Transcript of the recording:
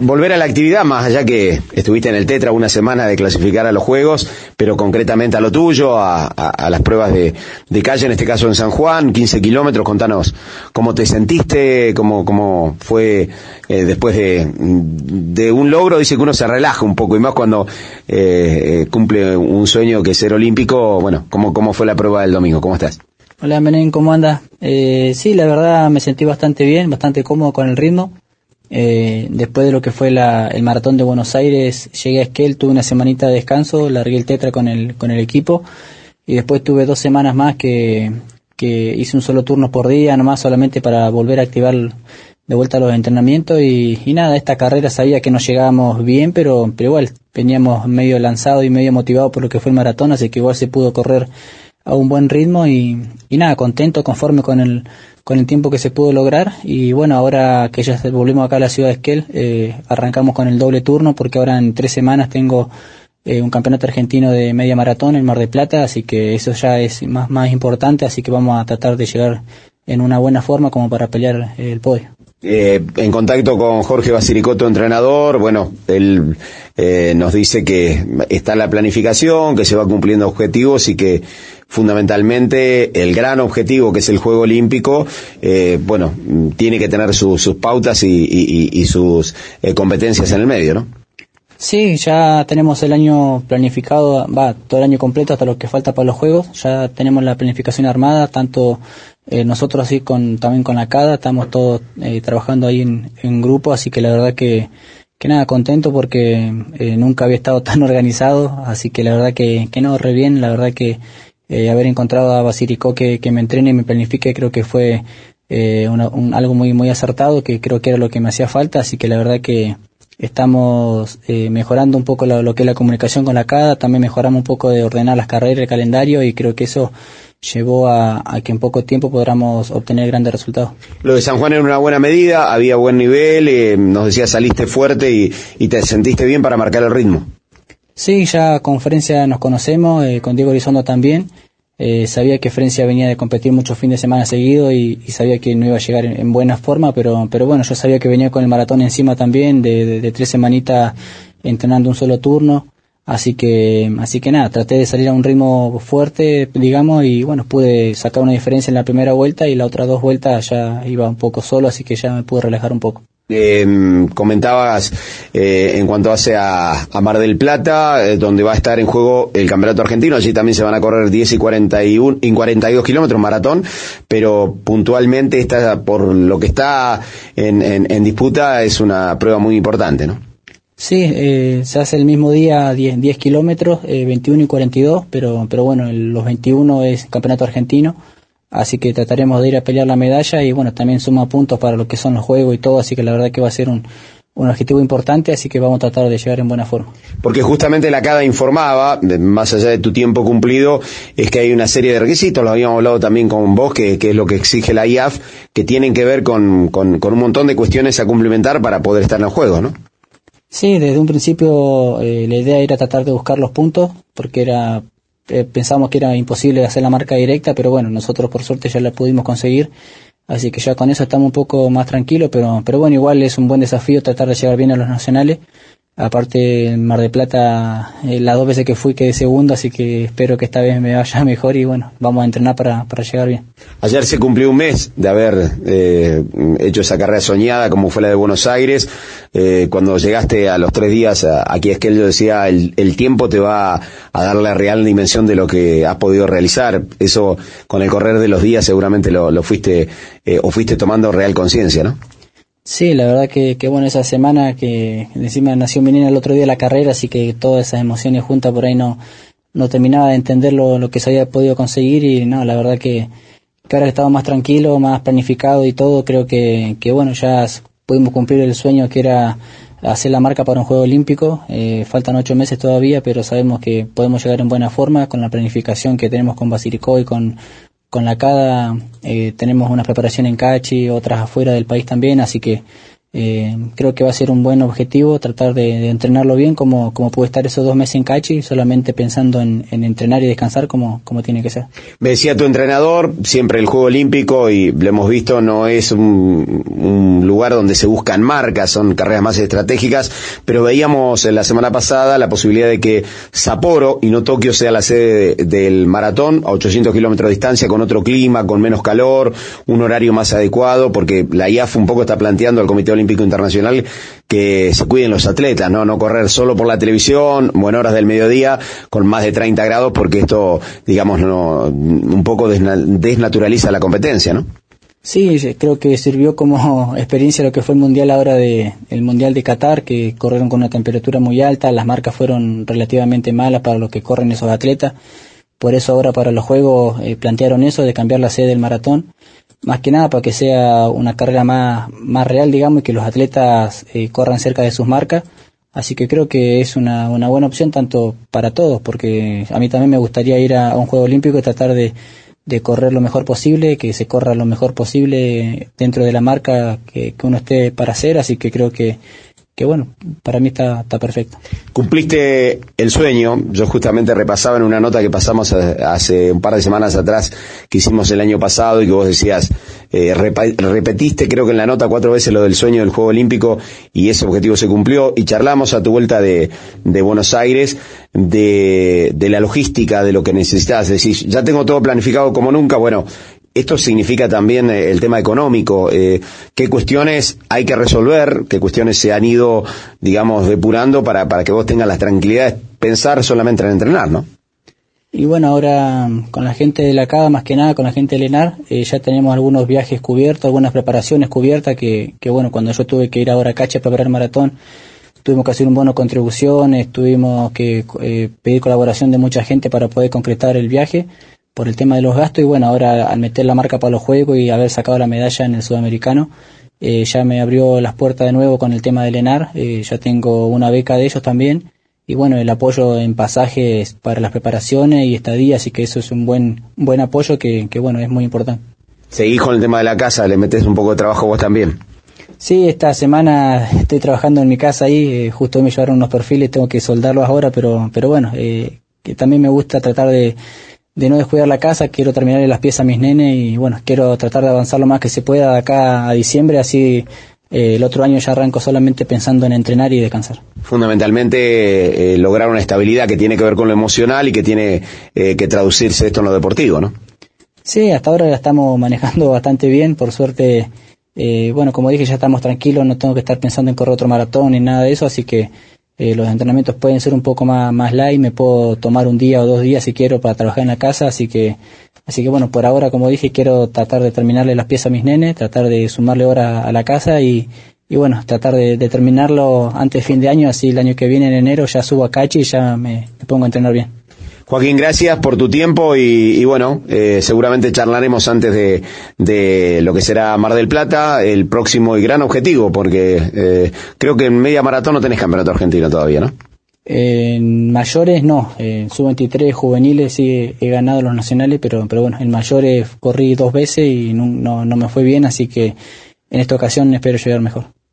volver a la actividad, más allá que estuviste en el Tetra una semana de clasificar a los Juegos, pero concretamente a lo tuyo, a las pruebas de calle, en este caso en San Juan, 15 kilómetros, contanos cómo te sentiste, cómo fue después de un logro. Dice que uno se relaja un poco, y más cuando cumple un sueño que es ser olímpico. Bueno, ¿cómo fue la prueba del domingo? ¿Cómo estás? Hola, Menem, ¿cómo andas? Sí, la verdad me sentí bastante bien, bastante cómodo con el ritmo. Después de lo que fue el maratón de Buenos Aires, llegué a Esquel, tuve una semanita de descanso, largué el Tetra con el equipo, y después tuve 2 semanas más que hice un solo turno por día, nomás solamente para volver a activar de vuelta los entrenamientos, y nada, esta carrera sabía que no llegábamos bien, pero igual veníamos medio lanzados y medio motivados por lo que fue el maratón, así que igual se pudo correr a un buen ritmo, y nada, contento, conforme con el tiempo que se pudo lograr. Y bueno, ahora que ya volvimos acá a la ciudad de Esquel, arrancamos con el doble turno, porque ahora en 3 semanas tengo un campeonato argentino de media maratón en Mar del Plata, así que eso ya es más importante, así que vamos a tratar de llegar en una buena forma como para pelear el podio. En contacto con Jorge Basilicoto, entrenador, bueno, él nos dice que está la planificación, que se va cumpliendo objetivos, y que fundamentalmente el gran objetivo, que es el Juego Olímpico, bueno, tiene que tener sus pautas y sus competencias en el medio, ¿no? Sí, ya tenemos el año planificado, todo el año completo hasta lo que falta para los Juegos. Ya tenemos la planificación armada, tanto nosotros así también con la CADA, estamos todos trabajando ahí en grupo, así que la verdad que nada, contento porque nunca había estado tan organizado, así que la verdad que no, re bien. La verdad que haber encontrado a Basilico que me entrene y me planifique, creo que fue algo muy acertado, que creo que era lo que me hacía falta, así que la verdad que estamos mejorando un poco lo que es la comunicación con la CADA, también mejoramos un poco de ordenar las carreras, el calendario, y creo que eso llevó a que en poco tiempo podamos obtener grandes resultados. Lo de San Juan era una buena medida, había buen nivel, nos decías saliste fuerte y te sentiste bien para marcar el ritmo. Sí, ya con Frencia nos conocemos, con Diego Elizondo también. Sabía que Frencia venía de competir muchos fines de semana seguidos y sabía que no iba a llegar en buena forma, pero bueno, yo sabía que venía con el maratón encima también, de 3 semanitas entrenando un solo turno, así que nada, traté de salir a un ritmo fuerte, digamos, y bueno, pude sacar una diferencia en la primera vuelta, y las otras 2 vueltas ya iba un poco solo, así que ya me pude relajar un poco. Comentabas en cuanto a Mar del Plata, donde va a estar en juego el campeonato argentino. Allí también se van a correr 10 y 42 kilómetros maratón, pero puntualmente por lo que está en disputa, es una prueba muy importante, ¿no? Sí, se hace el mismo día 10 kilómetros, 21 y 42, pero bueno, los 21 es campeonato argentino, así que trataremos de ir a pelear la medalla, y bueno, también suma puntos para lo que son los juegos y todo, así que la verdad que va a ser un objetivo importante, así que vamos a tratar de llegar en buena forma. Porque justamente la CADA informaba, más allá de tu tiempo cumplido, es que hay una serie de requisitos, lo habíamos hablado también con vos, que es lo que exige la IAF, que tienen que ver con un montón de cuestiones a cumplimentar para poder estar en los juegos, ¿no? Sí, desde un principio la idea era tratar de buscar los puntos, porque pensamos que era imposible hacer la marca directa, pero bueno, nosotros por suerte ya la pudimos conseguir, así que ya con eso estamos un poco más tranquilos, pero bueno, igual es un buen desafío tratar de llegar bien a los nacionales. Aparte, en Mar del Plata, las 2 veces que fui quedé segundo, así que espero que esta vez me vaya mejor, y bueno, vamos a entrenar para llegar bien. Ayer se cumplió un mes de haber hecho esa carrera soñada como fue la de Buenos Aires. Cuando llegaste a los 3 días aquí, es que él decía, el tiempo te va a dar la real dimensión de lo que has podido realizar. Eso, con el correr de los días, seguramente lo fuiste tomando real conciencia, ¿no? Sí, la verdad que bueno, esa semana que encima nació mi nena el otro día de la carrera, así que todas esas emociones juntas por ahí no terminaba de entender lo que se había podido conseguir, y no, la verdad que ahora estaba más tranquilo, más planificado y todo, creo que bueno, ya pudimos cumplir el sueño que era hacer la marca para un Juego Olímpico. Faltan 8 meses todavía, pero sabemos que podemos llegar en buena forma con la planificación que tenemos con Basilico y con la CADA. Tenemos una preparación en Cachi, otras afuera del país también, así que Creo que va a ser un buen objetivo tratar de entrenarlo bien como pude estar esos 2 meses en Cachi, solamente pensando en entrenar y descansar como tiene que ser. Me decía tu entrenador, siempre el Juego Olímpico, y lo hemos visto, no es un lugar donde se buscan marcas, son carreras más estratégicas, pero veíamos la semana pasada la posibilidad de que Sapporo y no Tokio sea la sede del maratón, a 800 kilómetros de distancia, con otro clima, con menos calor, un horario más adecuado, porque la IAF un poco está planteando al Comité Olímpico Internacional que se cuiden los atletas, no correr solo por la televisión, buenas horas del mediodía, con más de 30 grados, porque esto, digamos, un poco desnaturaliza la competencia, ¿no? Sí, creo que sirvió como experiencia lo que fue el Mundial de Qatar, que corrieron con una temperatura muy alta, las marcas fueron relativamente malas para los que corren esos atletas, por eso ahora para los Juegos plantearon eso de cambiar la sede del maratón, más que nada para que sea una carrera más real, digamos, y que los atletas corran cerca de sus marcas. Así que creo que es una buena opción tanto para todos, porque a mí también me gustaría ir a un Juego Olímpico y tratar de correr lo mejor posible, que se corra lo mejor posible dentro de la marca que uno esté para hacer, así que creo que bueno, para mí está perfecto. Cumpliste el sueño. Yo justamente repasaba en una nota que pasamos hace un par de semanas atrás, que hicimos el año pasado, y que vos decías, repetiste creo que en la nota 4 veces lo del sueño del Juego Olímpico, y ese objetivo se cumplió, y charlamos a tu vuelta de Buenos Aires de la logística, de lo que necesitabas. Es decir, ya tengo todo planificado como nunca. Bueno, esto significa también el tema económico, qué cuestiones hay que resolver, qué cuestiones se han ido, digamos, depurando para que vos tengas la tranquilidad de pensar solamente en entrenar, ¿no? Y bueno, ahora con la gente de la CADA, más que nada con la gente de ENAR, ya tenemos algunos viajes cubiertos, algunas preparaciones cubiertas, que bueno, cuando yo tuve que ir ahora a Cachi a preparar el maratón, tuvimos que hacer un bono de contribuciones, tuvimos que pedir colaboración de mucha gente para poder concretar el viaje, por el tema de los gastos, y bueno, ahora al meter la marca para los Juegos y haber sacado la medalla en el Sudamericano, ya me abrió las puertas de nuevo con el tema del ENAR, ya tengo una beca de ellos también, y bueno, el apoyo en pasajes para las preparaciones y estadía, así que eso es un buen apoyo que bueno, es muy importante. Seguís con el tema de la casa, le metés un poco de trabajo vos también. Sí, esta semana estoy trabajando en mi casa ahí, justo me llevaron unos perfiles, tengo que soldarlos ahora, pero bueno, que también me gusta tratar de no descuidar la casa, quiero terminarle las piezas a mis nenes y bueno, quiero tratar de avanzar lo más que se pueda de acá a diciembre, así el otro año ya arranco solamente pensando en entrenar y descansar. Fundamentalmente lograr una estabilidad que tiene que ver con lo emocional y que tiene que traducirse esto en lo deportivo, ¿no? Sí, hasta ahora la estamos manejando bastante bien, por suerte, bueno, como dije, ya estamos tranquilos, no tengo que estar pensando en correr otro maratón ni nada de eso, así que los entrenamientos pueden ser un poco más light, me puedo tomar un día o 2 días si quiero para trabajar en la casa, así que bueno, por ahora, como dije, quiero tratar de terminarle las piezas a mis nenes, tratar de sumarle horas a la casa y bueno, tratar de terminarlo antes de fin de año, así el año que viene en enero ya subo a Cachi y ya me pongo a entrenar bien. Joaquín, gracias por tu tiempo y bueno, seguramente charlaremos antes de lo que será Mar del Plata, el próximo y gran objetivo, porque creo que en media maratón no tenés campeonato argentino todavía, ¿no? En mayores no, en sub-23 juveniles sí he ganado los nacionales, pero bueno, en mayores corrí 2 veces y no me fue bien, así que en esta ocasión espero llegar mejor.